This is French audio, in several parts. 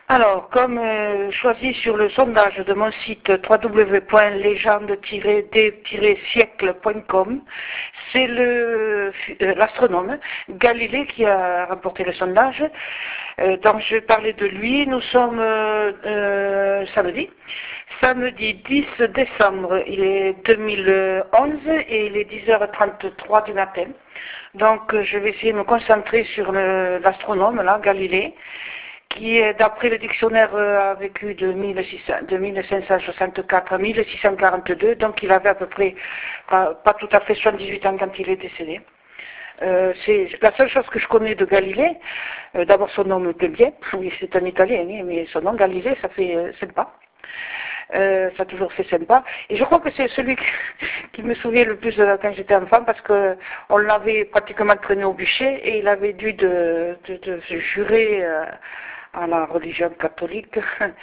Alors, comme choisi sur le sondage de mon site www.légende-d-siècle.com, c'est l'astronome Galilée qui a remporté le sondage. Donc, je vais parler de lui. Nous sommes samedi 10 décembre, il est 2011 et il est 10h33 du matin. Donc, je vais essayer de me concentrer sur l'astronome, là, Galilée, qui, d'après le dictionnaire, a vécu de 1564 à 1642, donc il avait à peu près pas tout à fait 78 ans quand il est décédé. C'est la seule chose que je connais de Galilée. D'abord, son nom me plaît bien, oui, c'est un Italien, mais son nom Galilée, ça fait sympa. Ça a toujours fait sympa. Et je crois que c'est celui qui me souvient le plus quand j'étais enfant, parce que on l'avait pratiquement traîné au bûcher et il avait dû de jurer à la religion catholique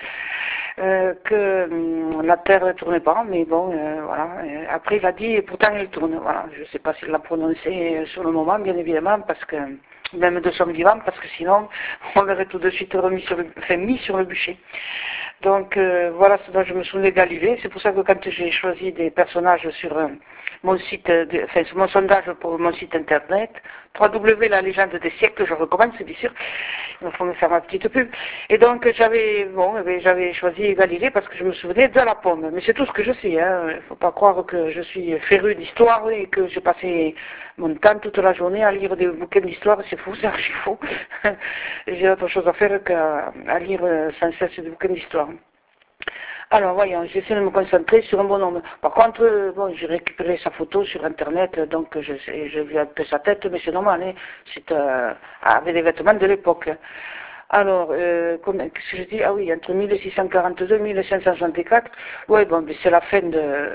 que la Terre ne tournait pas, mais bon, voilà. Après, il a dit, et pourtant elle tourne. Voilà. Je ne sais pas s'il l'a prononcé sur le moment, bien évidemment, parce que même de son vivant, parce que sinon, on l'aurait tout de suite mis sur le bûcher. Donc, voilà ce dont je me souvenais de Galilée. C'est pour ça que quand j'ai choisi des personnages sur mon site, sur mon sondage pour mon site internet, www, la légende des siècles, je recommande, c'est bien sûr. Il faut me faire ma petite pub. Et donc, j'avais choisi Galilée parce que je me souvenais de la pomme. Mais c'est tout ce que je sais, hein. Il ne faut pas croire que je suis féru d'histoire et que j'ai passé mon temps toute la journée à lire des bouquins d'histoire. C'est fou, c'est archi faux. J'ai autre chose à faire qu'à lire sans cesse des bouquins d'histoire. Alors voyons, j'essaie de me concentrer sur un bonhomme. Par contre, j'ai récupéré sa photo sur internet, donc je vu un peu sa tête, mais c'est normal, hein, avec les vêtements de l'époque. Alors, qu'est-ce que je dis? Ah oui, entre 1642 et 1564, ouais, bon, mais c'est la fin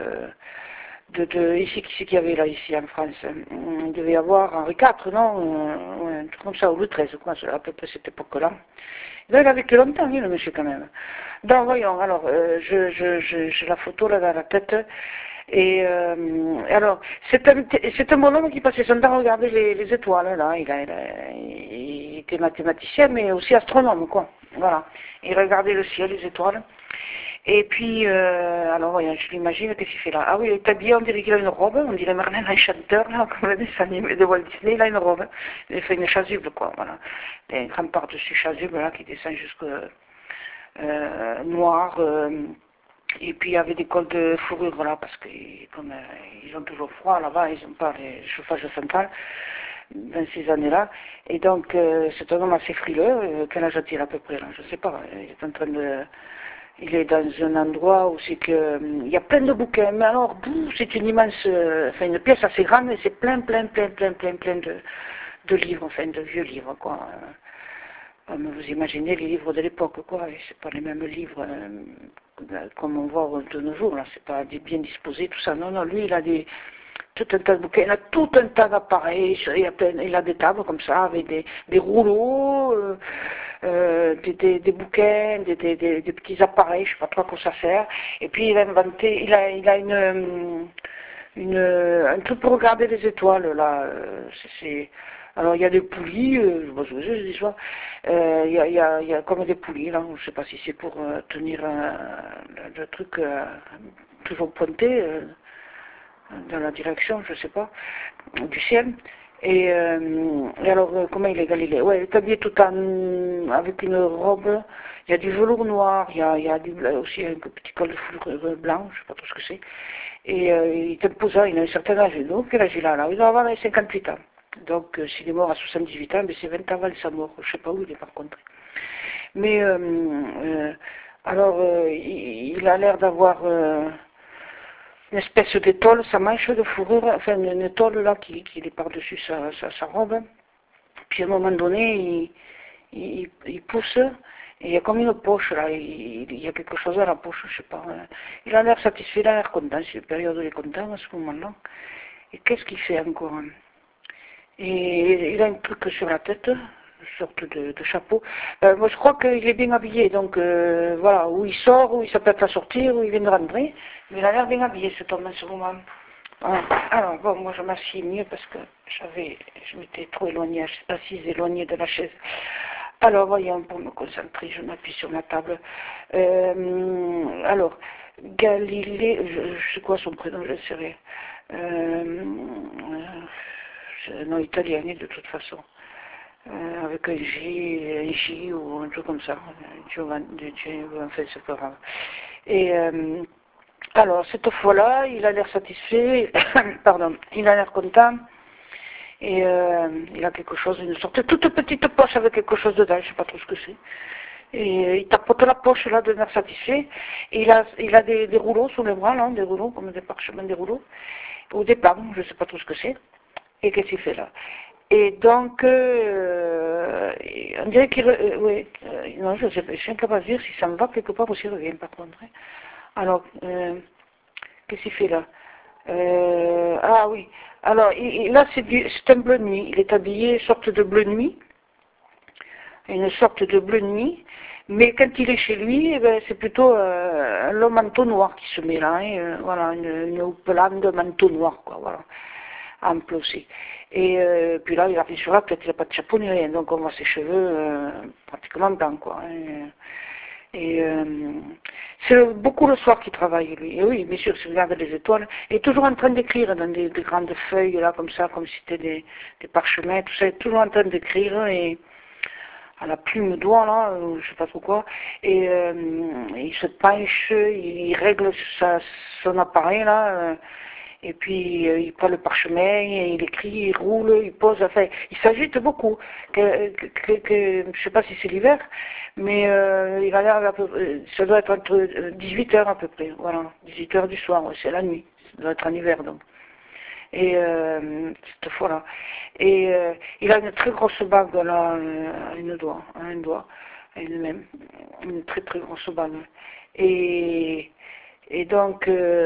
ici, qui c'est qu'il y avait là, ici en France? Il devait y avoir Henri IV, non? Ouais, un truc comme ça, ou Louis XIII, quoi, c'est à peu près cette époque-là. Là, il a vécu longtemps, lui, le monsieur, quand même. Donc, voyons, alors, j'ai la photo là dans la tête. Et alors, c'est un bonhomme qui passait son temps à regarder les étoiles, là. Il était mathématicien, mais aussi astronome, quoi. Voilà. Il regardait le ciel, les étoiles. Et puis, alors, voyons, je l'imagine, qu'est-ce qu'il fait là? Ah oui, il est habillé, on dirait qu'il a une robe, on dirait Merlin l'Enchanteur, là, comme le dessin animé de Walt Disney, il a une robe. Il fait une chasuble, quoi, voilà. Il a un grand par-dessus chasuble, là, qui descend jusqu'au noir, et puis il y avait des cols de fourrure, voilà, parce que comme ils ont toujours froid là-bas, ils n'ont pas les chauffages central dans ces années-là. Et donc, c'est un homme assez frileux. Quel âge a-t-il à peu près là? Je ne sais pas. Il est dans un endroit où c'est que il y a plein de bouquins, mais alors c'est une immense, une pièce assez grande et c'est plein de livres, enfin de vieux livres, quoi. Comme vous imaginez les livres de l'époque, quoi. C'est pas les mêmes livres comme on voit de nos jours, là. C'est pas bien disposé, tout ça. Non, lui, il a tout un tas de bouquins, il a tout un tas d'appareils, il a des tables comme ça, avec des rouleaux, des bouquins, des petits appareils, je sais pas trop à quoi ça sert. Et puis il a inventé, il a un truc pour regarder les étoiles, là. Alors il y a des poulies, je dis ça, il y a comme des poulies, là, je ne sais pas si c'est pour tenir le truc toujours pointé dans la direction, je ne sais pas, du ciel. Et alors, comment il est Galilée? Ouais, il est habillé avec une robe, il y a du velours noir, il y a aussi un petit col de fourrure blanc, je ne sais pas trop ce que c'est. Et il est imposant, il a un certain âge. Donc, quel âge il a là? Il doit avoir 58 ans. Donc, s'il est mort à 78 ans, mais c'est 20 ans avant sa mort. Je ne sais pas où il est par contre. Mais, alors, il a l'air d'avoir une espèce d'étole, sa manche de fourrure, enfin une étole là qui est par-dessus sa robe. Puis à un moment donné, il pousse, et il y a comme une poche là, il y a quelque chose à la poche, je sais pas. Il a l'air satisfait, il a l'air content, c'est une période où il est content à ce moment-là. Et qu'est-ce qu'il fait encore? Et il a un truc sur la tête, une sorte de chapeau. Moi je crois qu'il est bien habillé, donc voilà, où il sort, où il s'apprête à sortir, où il vient de rentrer, mais il a l'air bien habillé cet homme en ce moment. Voilà. Alors bon, moi je m'assieds mieux parce que je m'étais trop assise éloignée de la chaise. Alors, voyons, pour me concentrer, je m'appuie sur ma table. Alors, Galilée, je sais quoi son prénom, je ne sais rien. C'est un nom italien, de toute façon. Avec un J ou un truc comme ça. Giovanni, enfin, c'est pas grave. Et alors, cette fois-là, il a l'air satisfait, pardon, il a l'air content. Et il a quelque chose, une sorte de toute petite poche avec quelque chose dedans, je ne sais pas trop ce que c'est. Et il tapote la poche là de l'air satisfait. Et il a des rouleaux sous les bras, là, des rouleaux, comme des parchemins, des rouleaux. Ou des plans, je ne sais pas trop ce que c'est. Et qu'est-ce qu'il fait là? Et donc, on dirait qu'il... oui, non, je ne sais pas, je suis incapable de dire si ça me va quelque part ou s'il revient par contre. Hein. Alors, qu'est-ce qu'il fait là? Ah oui, alors là c'est un bleu nuit, il est habillé sorte de bleu nuit, une sorte de bleu nuit, mais quand il est chez lui, eh ben, c'est plutôt un long manteau noir qui se met là, hein, voilà, une houppelande de manteau noir, quoi, voilà, ample aussi. Et puis là, il arrive sur la tête, il n'a pas de chapeau ni rien, donc on voit ses cheveux pratiquement blancs, quoi. Hein. Et c'est beaucoup le soir qu'il travaille, lui. Et oui, bien sûr, s'il regarde les étoiles, il est toujours en train d'écrire dans des grandes feuilles, là, comme ça, comme si c'était des parchemins, tout ça, il est toujours en train d'écrire, et à la plume doigt, là, je sais pas trop quoi, et il se penche, il règle son appareil, là, et puis il prend le parchemin, et il écrit, il roule, il pose, enfin, il s'agite beaucoup. Je ne sais pas si c'est l'hiver, mais il a l'air à peu près, ça doit être entre 18 heures à peu près, voilà, 18 heures du soir, ouais, c'est la nuit, ça doit être en hiver donc. Et cette fois-là. Et il a une très grosse bague là, à un doigt, à une même, une très très grosse bague. Et, et donc,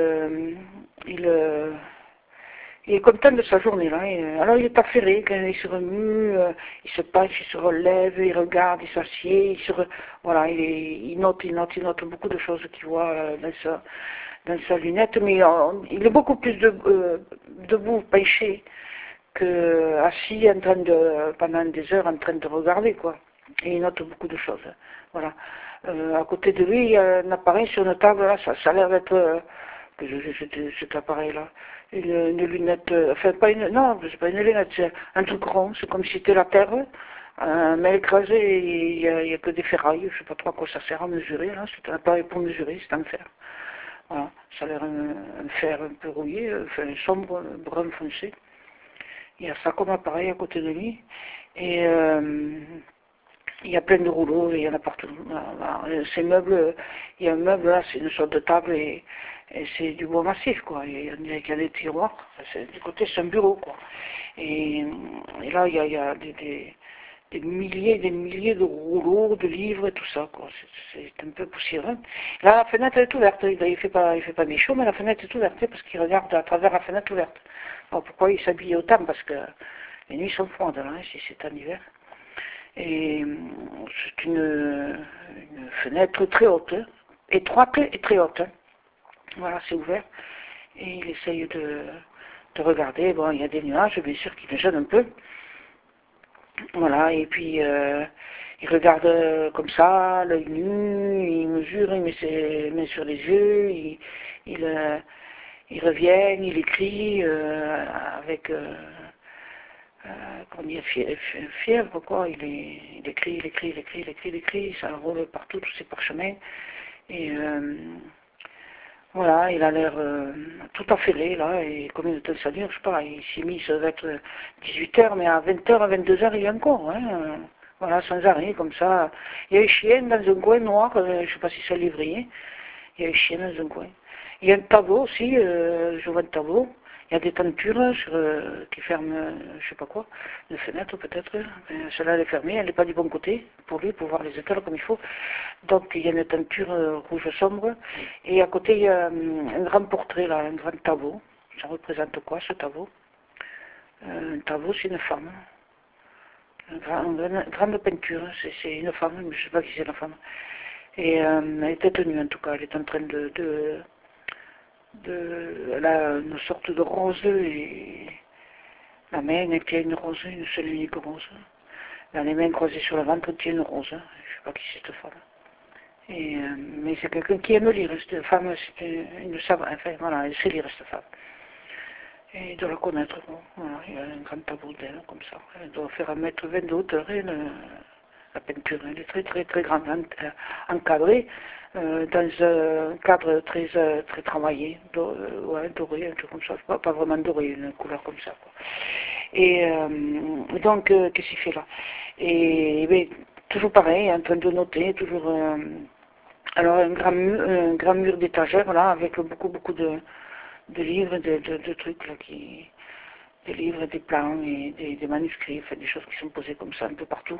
il est content de sa journée là. Alors il est affairé, quand il se remue, il se penche, il se relève, il regarde, il s'assied, voilà, il note beaucoup de choses qu'il voit dans sa lunette, mais il est beaucoup plus debout, penché, que assis en train pendant des heures en train de regarder, quoi. Et il note beaucoup de choses. Voilà. À côté de lui, il y a un appareil sur une table, là, ça a l'air d'être cet appareil-là. Une lunette, enfin pas une, non, c'est pas une lunette, c'est un truc rond, c'est comme si c'était la Terre, mais écrasée, il n'y a que des ferrailles, je sais pas trop à quoi ça sert à mesurer, là, c'est un appareil pour mesurer, c'est en fer. Voilà, ça a l'air un fer un peu rouillé, enfin sombre, brun foncé. Il y a ça comme appareil à côté de lui, et il y a plein de rouleaux, il y en a partout. Ces meubles, il y a un meuble là, c'est une sorte de table et c'est du bois massif, quoi. Et on dirait qu'il y a des tiroirs. Du côté, c'est un bureau, quoi. Et là, il y a des milliers de rouleaux, de livres et tout ça, quoi. C'est un peu poussiéreux. Là, la fenêtre est ouverte. Il fait pas mes chaud, mais la fenêtre est ouverte parce qu'il regarde à travers la fenêtre ouverte. Alors pourquoi il s'habille autant? Parce que les nuits sont froides, là, si c'est en hiver. Et c'est une fenêtre très haute, étroite et très haute. Voilà, c'est ouvert. Et il essaye de regarder. Bon, il y a des nuages, bien sûr, qui le gênent un peu. Voilà, et puis il regarde comme ça, l'œil nu, il mesure, il met ses mains sur les yeux, il revient, il écrit avec comment dire, fièvre, quoi. Il écrit, ça roule partout, tous ses parchemins. Et voilà, il a l'air tout affairé, là, et combien de temps ça dure, je sais pas, il s'est mis, ça va être 18 heures, mais à 20 heures, à 22 heures, il est encore, hein, voilà, sans arrêt, comme ça. Il y a un chien dans un coin noir, je sais pas si c'est un lévrier, il y a un chien dans un coin. Il y a un tableau aussi, je vois un tableau, il y a des tentures qui ferment, je sais pas quoi, une fenêtre peut-être, celle-là elle est fermée, elle n'est pas du bon côté, pour lui, pour voir les étoiles comme il faut. Donc il y a une tenture rouge sombre, et à côté il y a un grand portrait là, un grand tableau. Ça représente quoi ce tableau? Un tableau c'est une femme, une grande peinture, c'est une femme, mais je ne sais pas qui c'est la femme. Et elle était tenue en tout cas, elle est en train elle a une sorte de rose et la main elle tient une rose, une seule unique rose. Elle a les mains croisées sur le ventre, elle tient une rose. Je ne sais pas qui c'est cette femme. Mais c'est quelqu'un qui aime lire. Cette femme, c'est une savante. Enfin, voilà, elle sait lire, cette femme. Et de la connaître, bon, voilà, il y a un grand tableau d'elle, comme ça. Elle doit faire 1,20 m de hauteur, et la peinture, elle est très très très grande, encadrée, dans un cadre très, très travaillé, ouais, doré, un truc comme ça, pas vraiment doré, une couleur comme ça, quoi. Et donc, qu'est-ce qu'il fait là? Et ben, toujours pareil, en train de noter, toujours... alors, un grand mur d'étagères, là, avec beaucoup de livres, de trucs, là, des livres, des plans et des manuscrits, enfin, des choses qui sont posées comme ça un peu partout.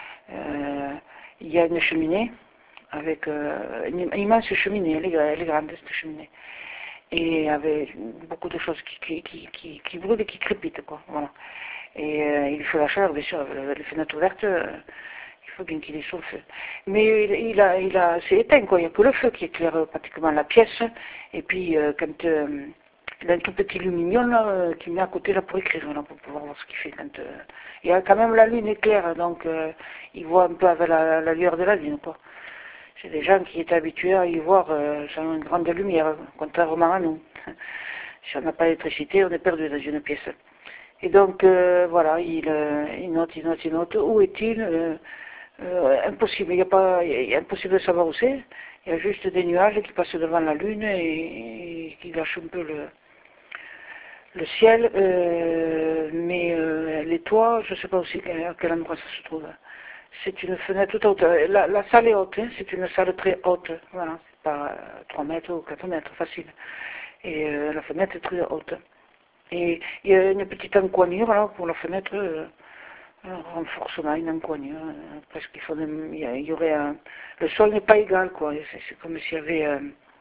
Il y a une cheminée, avec une immense cheminée, elle est grande, cette cheminée. Et avec beaucoup de choses qui brûlent et qui crépitent, quoi, voilà. Et il fait la chaleur, bien sûr, les fenêtres ouvertes, il faut bien qu'il ait sur le feu. Mais c'est éteint, quoi, il n'y a que le feu qui éclaire pratiquement la pièce, et puis quand il a un tout petit lumignon là, qu'il met à côté là pour écrire, là, pour pouvoir voir ce qu'il fait. Il y a quand même la lune éclaire, donc il voit un peu avec la lueur de la lune, quoi. C'est des gens qui étaient habitués à y voir sans une grande lumière, contrairement à nous. Si on n'a pas d'électricité, on est perdu dans une pièce. Et donc, voilà, il note. Où est-il impossible, il est impossible de savoir où c'est. Il y a juste des nuages qui passent devant la lune et qui gâchent un peu le ciel. Mais les toits, je ne sais pas aussi à quel endroit ça se trouve. C'est une fenêtre toute haute. La salle est haute, hein, c'est une salle très haute. Voilà, c'est pas 3 mètres ou 4 mètres, facile. Et la fenêtre est très haute. Et il y a une petite encoignure là pour la fenêtre, un renforcement, une encoignure. Presque il y aurait le sol n'est pas égal, quoi. C'est comme s'il y avait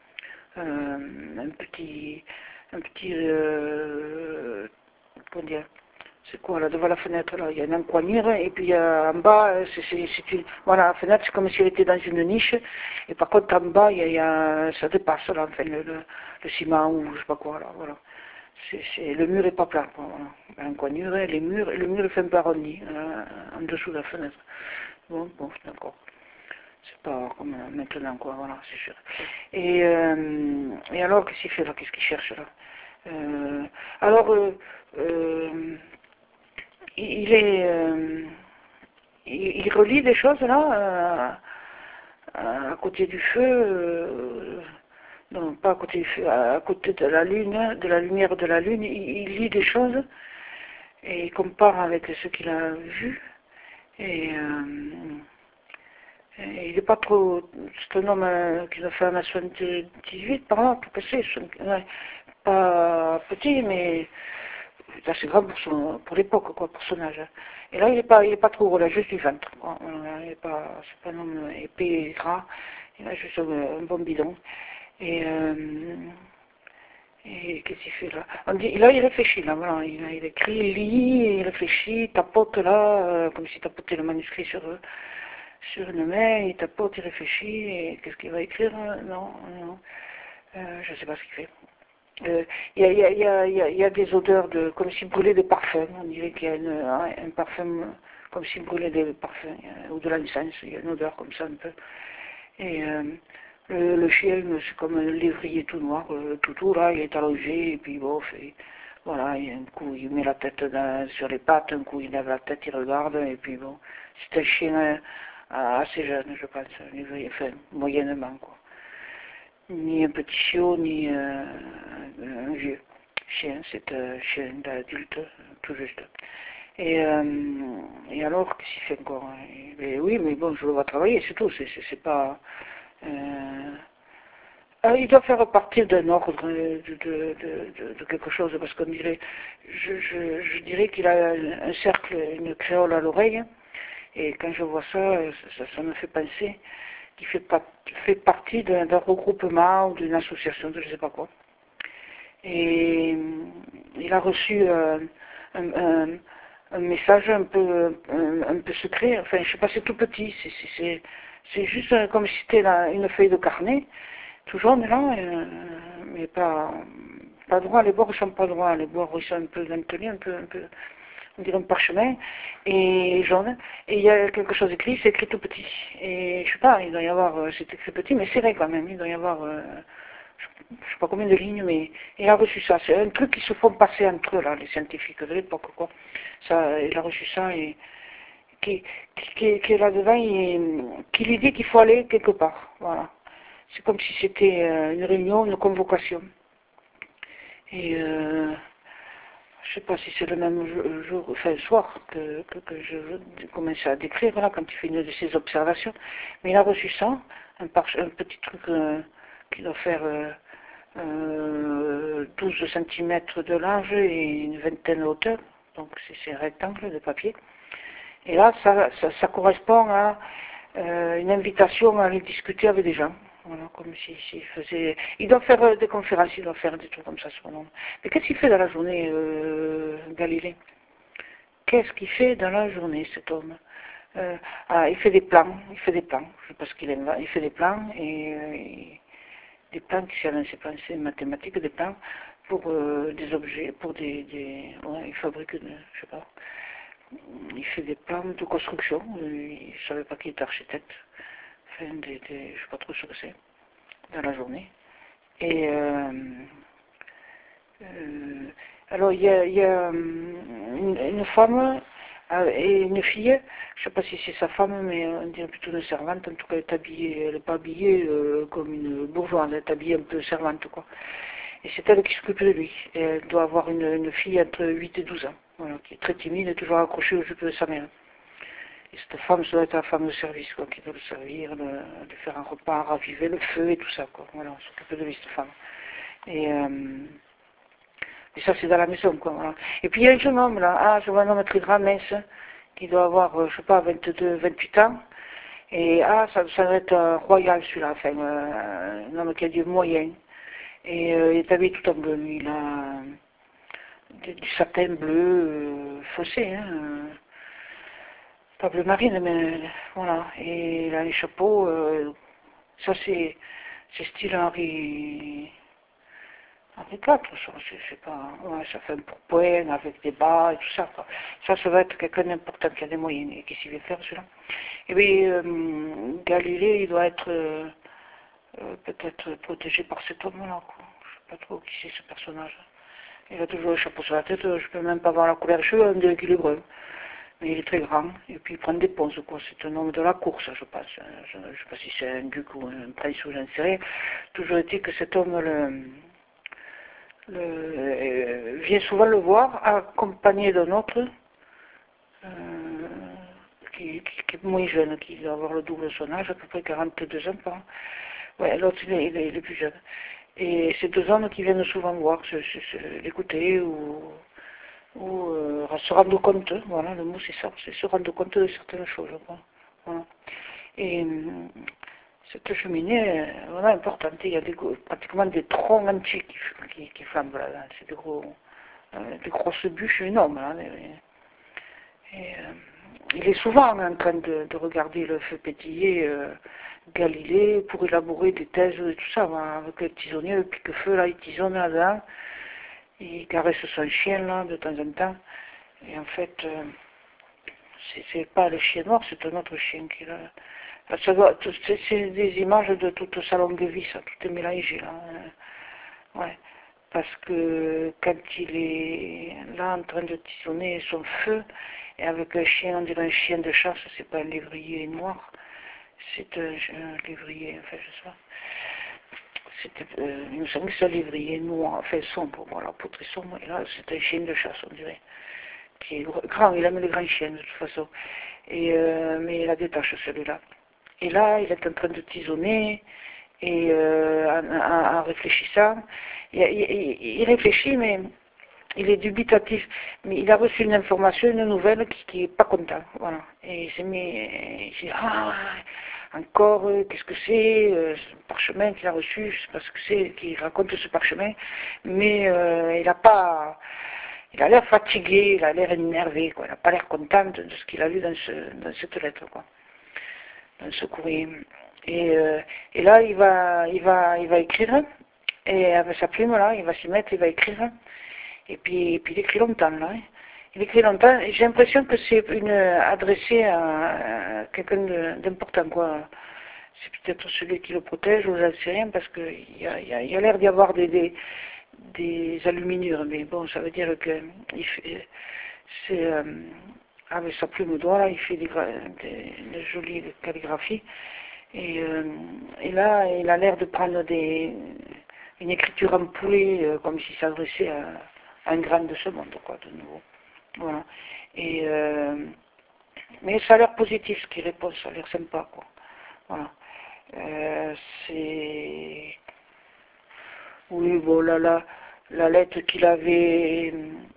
un petit comment dire, c'est quoi là devant la fenêtre là, il y a une encoignure et puis en bas voilà, la fenêtre c'est comme si elle était dans une niche et par contre en bas ça dépasse là, enfin le ciment ou je sais pas quoi là, voilà. Le mur est pas plat, quoi, voilà. L'encoignure, le mur est fait un peu arrondi en dessous de la fenêtre. Bon, d'accord. C'est pas comme maintenant, quoi, voilà, c'est sûr. Et alors, qu'est-ce qu'il fait là? Qu'est-ce qu'il cherche là? Alors, il est, il relie des choses là, à côté du feu, non, pas à côté du feu, à côté de la lune, de la lumière de la lune, il lit des choses et il compare avec ce qu'il a vu. Et il n'est pas trop, c'est un homme qui doit faire 1,78 par là, tout cassé, ouais, pas petit, mais assez grand pour l'époque, quoi, pour son âge. Et là, il est pas trop gros, il a juste du ventre, quoi. C'est pas un homme épais et gras, il a juste un bon bidon. Et qu'est-ce qu'il fait là? Là, il réfléchit, là, voilà. Il écrit, il lit, il réfléchit, il tapote là, comme s'il tapotait le manuscrit sur une main, il tapote, il réfléchit, et qu'est-ce qu'il va écrire? Non, je ne sais pas ce qu'il fait. Il y a des odeurs comme s'il brûlait des parfums. On dirait qu'il y a un parfum comme s'il brûlait des parfums, ou de l'incense, il y a une odeur comme ça un peu. Et le chien, c'est comme un lévrier tout noir, tout là, il est allongé, et puis bon, voilà, et un coup il met la tête sur les pattes, un coup il lève la tête, il regarde, et puis bon, c'est un chien assez jeune, je pense, enfin, moyennement, quoi. Ni un petit chiot, ni un vieux chien, c'est un chien d'adulte, tout juste. Et alors, qu'est-ce qu'il fait encore? Oui, mais bon, je le vois travailler, c'est tout, c'est pas... il doit faire partie d'un ordre de quelque chose, parce qu'on dirait, je dirais qu'il a un cercle, une créole à l'oreille, et quand je vois ça me fait penser qu'il fait partie d'un regroupement ou d'une association, de je ne sais pas quoi. Et il a reçu un message un peu secret, enfin je ne sais pas, c'est tout petit, c'est juste comme si c'était une feuille de carnet, tout jaune là, mais pas droit, les bords ne sont pas droits, les bords ils sont un peu dentelés, un peu on dirait un parchemin, et jaune, et il y a quelque chose écrit, c'est écrit tout petit. Et je sais pas, il doit y avoir, c'est écrit petit, mais serré quand même, il doit y avoir, je sais pas combien de lignes, mais il a reçu ça. C'est un truc qui se font passer entre eux, là, les scientifiques de l'époque, quoi. Ça, il a reçu ça, et qui est là-dedans, qui lui dit qu'il faut aller quelque part, voilà. C'est comme si c'était une réunion, une convocation. Et je sais pas si c'est le même jour, enfin le soir, que je commence à décrire, là, quand il fait une de ses observations. Mais il a reçu ça, un petit truc qui doit faire 12 centimètres de large et une vingtaine de hauteur. Donc c'est un rectangle de papier. Et là, ça correspond à une invitation à aller discuter avec des gens. Voilà, comme s'il faisait... Il doit faire des conférences, il doit faire des trucs comme ça, ce bonhomme. Mais qu'est-ce qu'il fait dans la journée, Galilée? Qu'est-ce qu'il fait dans la journée, cet homme? Il fait des plans, je sais pas ce qu'il aime, il fait des plans, et des plans qui servent à ses pensées mathématiques, des plans pour des objets, pour ouais, il fabrique, je sais pas, il fait des plans de construction, il ne savait pas qu'il était architecte, enfin, je ne sais pas trop ce que c'est, dans la journée. Et alors il y a une femme et une fille, je ne sais pas si c'est sa femme, mais on dirait plutôt une servante, en tout cas elle n'est pas habillée comme une bourgeoise, elle est habillée un peu servante, quoi. Et c'est elle qui s'occupe de lui. Et elle doit avoir une fille entre 8 et 12 ans, voilà, qui est très timide et toujours accrochée aux jupes de sa mère. Et cette femme, ça doit être la femme de service, quoi, qui doit le servir, lui faire un repas, raviver le feu et tout ça, quoi. Voilà, on s'occupe de lui, cette femme. Et ça, c'est dans la maison, quoi. Voilà. Et puis il y a un jeune homme, là, je vois un homme très grand, mince, qui doit avoir, je sais pas, 22, 28 ans. Et ça doit être royal, celui-là, enfin, un homme qui a du moyen. Et il est habillé tout en bleu, lui. Il a du satin bleu foncé, hein. Pas bleu marine, mais voilà. Et il a les chapeaux, ça c'est style Henri IV, ça, je sais pas, ouais, ça fait un pourpoint avec des bas et tout ça, quoi. Ça va être quelqu'un d'important qui a des moyens et qui s'y veut faire, celui-là. Et puis, Galilée, il doit être peut-être protégé par cet homme-là, quoi. Je sais pas trop qui c'est ce personnage. Il a toujours le chapeau sur la tête, je peux même pas voir la couleur des cheveux, on dirait qu'il est brun. Mais il est très grand, et puis il prend des ponces, quoi. C'est un homme de la course, je pense. Je ne sais pas si c'est un duc ou un prince ou j'en sais rien. Toujours été que cet homme vient souvent le voir, accompagné d'un autre, qui est moins jeune, qui doit avoir le double de son âge, à peu près 42 ans par an. Ouais, l'autre il est plus jeune. Et ces deux hommes qui viennent souvent voir, l'écouter ou se rendre compte, voilà, le mot c'est ça, c'est se rendre compte de certaines choses, quoi. Voilà. Et cette cheminée est vraiment importante, il y a pratiquement des troncs entiers qui flambent là, c'est des grosses bûches énormes, là, il est souvent en train de regarder le feu pétiller Galilée pour élaborer des thèses et tout ça, avec le tisonnier, le pique-feu, là, il tisonne là-dedans, il caresse son chien, là, de temps en temps, et en fait, c'est pas le chien noir, c'est un autre chien qui est là. C'est des images de toute sa longue vie, ça, tout est mélangé, là. Ouais. Parce que quand il est là en train de tisonner son feu, et avec un chien, on dirait un chien de chasse, c'est pas un lévrier noir, c'est un lévrier, enfin je sais pas. Il me semble que c'est un lévrier noir, enfin sombre, voilà, peau très sombre, et là c'est un chien de chasse, on dirait, qui est grand, il aime les grands chiens de toute façon, mais il a des taches celui-là. Et là, il est en train de tisonner, et en réfléchissant, il réfléchit, mais il est dubitatif, mais il a reçu une information, une nouvelle qui est pas content, voilà. Et il s'est mis, il dit, encore, qu'est-ce que c'est, ce parchemin qu'il a reçu, je sais pas ce que c'est, qui raconte ce parchemin, mais il a l'air fatigué, il a l'air énervé, quoi. Il n'a pas l'air content de ce qu'il a lu dans cette lettre, quoi, dans ce courrier. Et là, il va écrire, et avec sa plume, là, il va s'y mettre, il va écrire, et puis il écrit longtemps, là, hein. Il écrit longtemps, et j'ai l'impression que c'est adressé à quelqu'un d'important, quoi. C'est peut-être celui qui le protège, ou j'en sais rien, parce qu'il y a l'air d'y avoir des aluminures, mais bon, ça veut dire que c'est avec sa plume d'oie, là, il fait des jolies calligraphies, et là, il a l'air de prendre une écriture ampoulée, comme s'il s'adressait à un grand de ce monde, quoi, de nouveau. Voilà. Et, mais ça a l'air positif ce qu'il répond, ça a l'air sympa, quoi. Voilà. C'est... Oui, bon, la lettre qu'il avait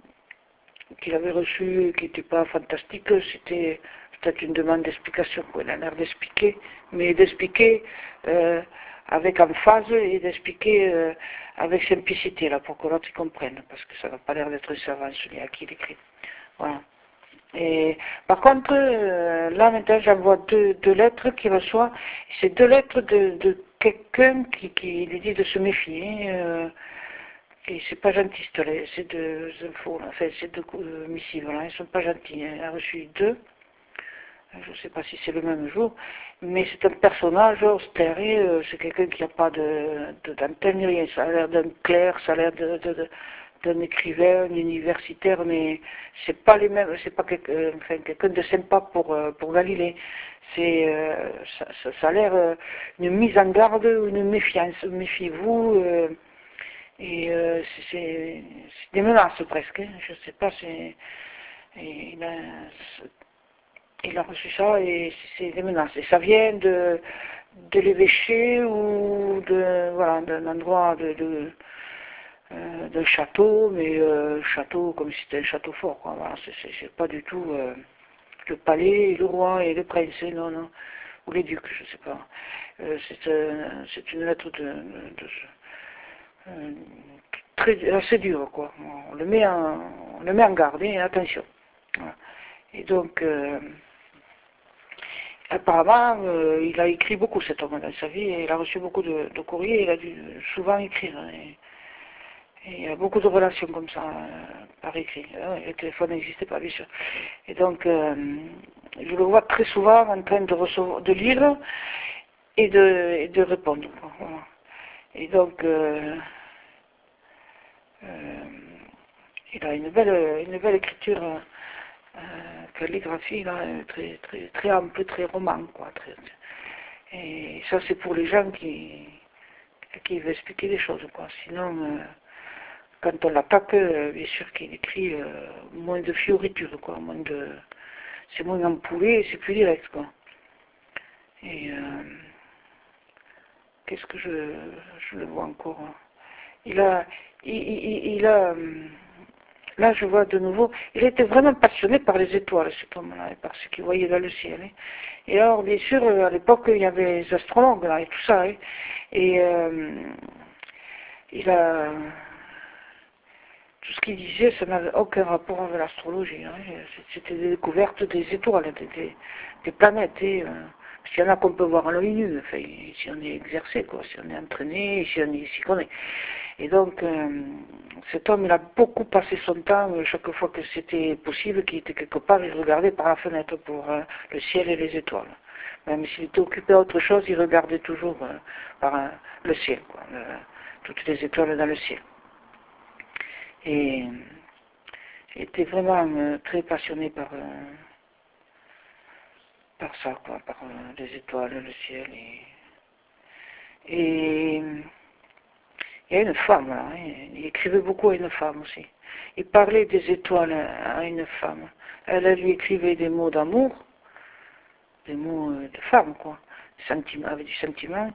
reçue, qui n'était pas fantastique, c'était peut-être une demande d'explication, quoi. Il a l'air d'expliquer, mais d'expliquer avec emphase et d'expliquer avec simplicité, là, pour que l'autre y comprenne, parce que ça n'a pas l'air d'être un savant, celui à qui il écrit. Voilà. Et, par contre, là maintenant j'envoie deux lettres qu'il reçoit. C'est deux lettres de quelqu'un qui lui dit de se méfier. Et c'est pas gentil, ces deux infos, enfin ces deux missives, là, ils sont pas gentils. Il a reçu deux. Je ne sais pas si c'est le même jour, mais c'est un personnage austère, c'est quelqu'un qui n'a pas d'antenne ni rien. Ça a l'air d'un clerc, ça a l'air d'un écrivain, un universitaire, mais c'est pas les mêmes, c'est pas quelqu'un de sympa pour Galilée. Ça a l'air une mise en garde, une méfiance. Méfiez-vous, c'est des menaces presque. Hein, je sais pas, il a reçu ça et c'est des menaces. Et ça vient de l'évêché ou voilà, d'un endroit d'un château, mais château comme si c'était un château fort, quoi. Voilà, c'est pas du tout le palais, et le roi et le prince, non, non, ou les ducs, je sais pas. C'est une lettre assez dure, quoi. On le met en garde, et attention. Voilà. Et donc, apparemment, il a écrit beaucoup cet homme dans sa vie, et il a reçu beaucoup de courriers, il a dû souvent écrire. Et il y a beaucoup de relations comme ça, par écrit. Le téléphone n'existait pas, bien sûr. Et donc, je le vois très souvent en train de lire et de répondre. Voilà. Et donc, il a une belle écriture, calligraphie, là, très ample, très roman, quoi. Et ça, c'est pour les gens qui veulent expliquer des choses, quoi. Sinon, quand on l'attaque, bien sûr qu'il écrit moins de fioritures, quoi. C'est moins ampoulé, c'est plus direct, quoi. Et qu'est-ce que je le vois encore, hein. Il a, là je vois de nouveau, il était vraiment passionné par les étoiles, cet homme-là, et par ce qu'il voyait dans le ciel. Hein. Et alors, bien sûr, à l'époque, il y avait les astrologues, là, et tout ça. Hein. Et il a... Tout ce qu'il disait, ça n'avait aucun rapport avec l'astrologie. Hein. C'était des découvertes des étoiles, des planètes. Hein. Parce qu'il y en a qu'on peut voir à l'œil nu, enfin, si on est exercé, quoi, si on est entraîné, si on s'y connaît. Et donc, cet homme, il a beaucoup passé son temps, chaque fois que c'était possible, qu'il était quelque part, il regardait par la fenêtre pour le ciel et les étoiles. Même s'il était occupé à autre chose, il regardait toujours par le ciel, quoi, toutes les étoiles dans le ciel. Et il était vraiment très passionné par ça, quoi, par les étoiles, le ciel. Et il y a une femme, là, hein, il écrivait beaucoup à une femme aussi. Il parlait des étoiles à une femme. Elle lui écrivait des mots d'amour, des mots de femme, quoi, avec du sentiment.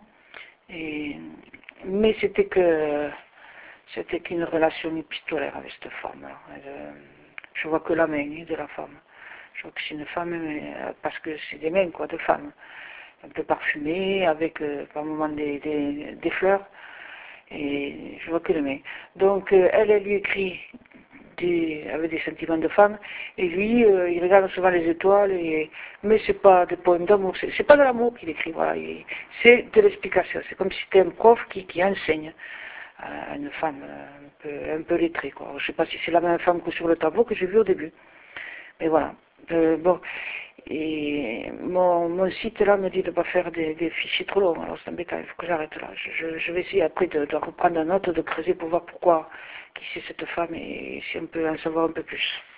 Mais c'était qu'une relation épistolaire avec cette femme. Je vois que la main de la femme. Je vois que c'est une femme, parce que c'est des mains, quoi, de femme. Un peu parfumées, avec par moments des fleurs. Et je vois que les mains. Donc, elle lui écrit avec des sentiments de femme, et lui, il regarde souvent les étoiles, mais c'est pas des poèmes d'amour, c'est pas de l'amour qu'il écrit, voilà, c'est de l'explication. C'est comme si c'était un prof qui enseigne à une femme un peu lettrée, quoi. Je sais pas si c'est la même femme que sur le tableau que j'ai vu au début. Mais voilà. Bon. Et mon site là me dit de ne pas faire des fichiers trop longs, alors c'est embêtant, il faut que j'arrête là. Je vais essayer après de reprendre la note, de creuser pour voir pourquoi, qui c'est cette femme et si on peut en savoir un peu plus.